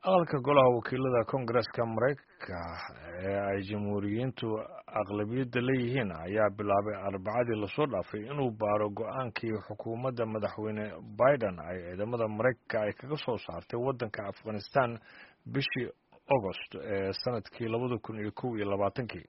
aqalka golaha wakiilada Koongareeska Mareykanka ee ay jamhuuriyiintu aqlabiyadda leeyihiin ayaa bilaabay Arbacadii la soo dhaafay inuu baaro go'aankii xukuumadda madaxweyne Biden ay ciidamada Mareykanka ay kaga soo saartay waddanka Afghanistan bishii August ee sanadkii 2021.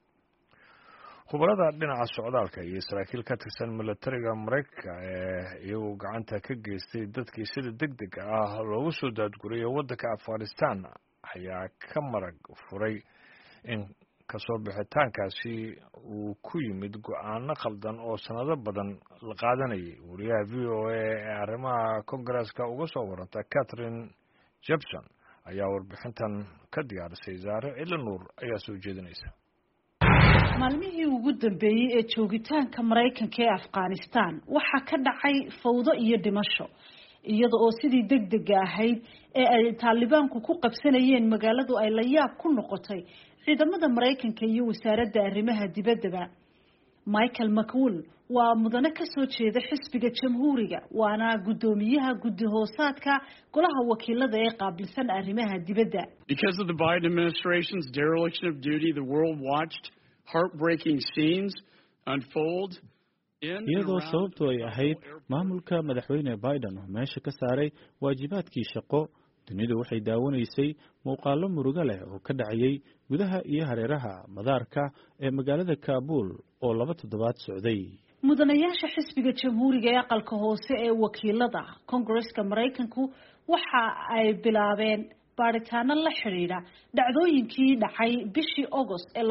khubarada dhinaca socdaalka iyo saraakiil ka tirsan militariga Mareykanka ee iyagu gacanta ka geystay dadkii sida degdega ah loogu soo daadguriyay waddanka Afghanistan ayaa ka marag furay in kasoo bixitaankaasi uu ku yimid go'aano khaldan oo sanado badan la qaadanayay. wariyaha VOA ee arrimaha Koongareeska uga soo waranta Catherine Jepson ayaa warbixintan ka diyaarisay. Zaare Ilanuur ayaa soo jeedinaysa. maalmihii ugu dambeeyay ee joogitaanka Mareykanka ee Afghanistan waxa ka dhacay fawdo iyo dhimasho iyada oo sidii degdeg ahayd ee ay Taalibaanku ku qabsanayeen magaaladu ay la yaab ku noqotay ciidamada Mareykanka iyo wasaaradda arrimaha dibadda. Michael McCaul waa mudane ka soo jeeda xisbiga jamhuuriga waana gudoomiyaha guddi hoosaadka golaha wakiilada ee qaabilsan arrimaha dibadda. Because of the Biden administration's dereliction of duty, the world watched heartbreaking scenes unfold iyadoo sababtu ay ahayd maamulka madaxweyne Biden oo meesha ka saaray waajibaadkii shaqo. dunidu waxay daawanaysay muuqaallo murugo leh oo ka dhacayay gudaha iyo hareeraha madaarka ee magaalada Kabul oo 2 toddobaad socday. mudanayaasha xisbiga jamhuuriga ee aqalka hoose ee wakiilada Koongareeska Mareykanku waxa ay bilaabeen baaritaano la xiriira dhacdooyinkii dhacay bishii August ee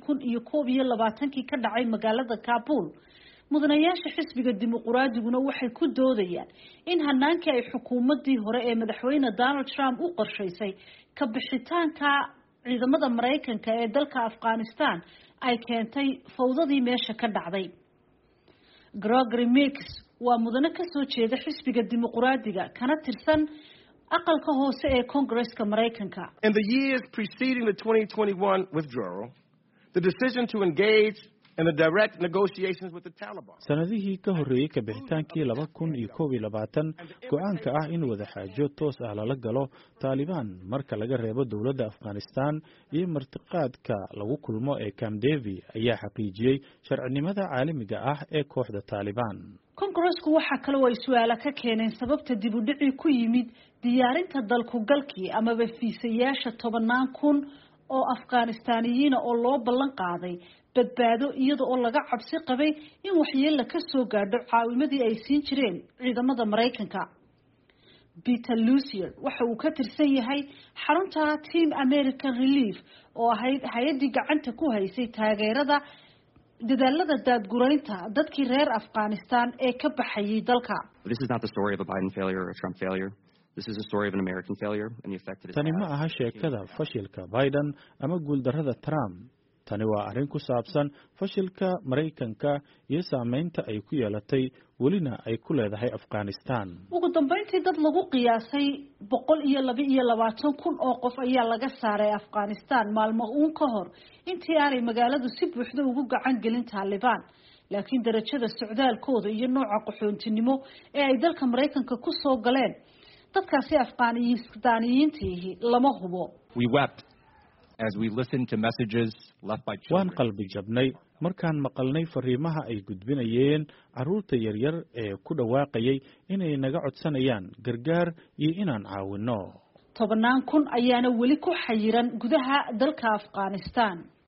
2021 ka dhacay magaalada Kabul. mudanayaasha xisbiga dimuqraadiyaduna waxay ku doodayaan in hanaankii ay xukuumadii hore ee madaxweyne Donald Trump u qorshaysay ka bixitaanka ciidamada Mareykanka ee dalka Afghanistan ay keentay fawdadii meesha ka dhacday. Gregory Meeks waa mudane ka soo jeeda xisbiga dimuqraadiga kana tirsan aqalka hoose ee Koongareeska Mareykanka. In the years preceding the 2021 withdrawal, the decision to engage in the direct negotiations with the Taliban. sanadihii ka horreeyay ka bixitaankii 2021 go'aanka ah in wada xaajo toos ah lala galo Taliban marka laga reebo dawladda Afghanistan iyo martiqaadka lagu kulmo ee Camp David ayaa xaqiijiyay sharcinimada caalamiga ah ee kooxda Taliban. Koongareesku waxa kale oo ay su'aalo ka keeneen sababta dib u dhici ku yimid diyaarinta dalku galkii ama fiisayaasha 10,000 oo Afghaanistaaniyiin oo loo ballan qaaday badbaado iyada oo laga cabsi qabay in waxyeello ka soo gaadho caawimadii ay siin jireen ciidamada Mareykanka. Peter Lucier waxa uu ka tirsan yahay xarunta Team American Relief oo ahayd hay'adii gacanta ku haysay taageerada dadaalada daadguraynta dadkii reer Afghanistan ee ka baxayay dalka. This is not the story of a Biden failure or a Trump failure. This is a story of an American failure and the effect it has. tani ma aha sheekada fashilka Biden ama guuldarrada Trump. tani waa arrin ku saabsan fashilka Mareykanka iyo saameynta ay ku yeelatay welina ay ku leedahay Afghanistan. ugu dambeyntii dad lagu qiyaasay 122,000 oo qof ayaa laga saaray Afghanistan maalmo uun ka hor intii aanay magaaladu si buuxda ugu gacan gelin Taliban. laakiin darajada socdaalkooda iyo nooca qaxoontinimo ee ay dalka Mareykanka ku soo galeen dadkaasi Afghaaniyiintii lama hubo. We wept as we listened to messages left by children. waan qalbi jabnay markaan maqalnay fariimaha ay gudbinayeen carruurta yaryar ee ku dhawaaqayay inay naga codsanayaan gargaar iyo inaan caawino. 10,000 ayaana weli ku xayiran gudaha dalka Afghanistan.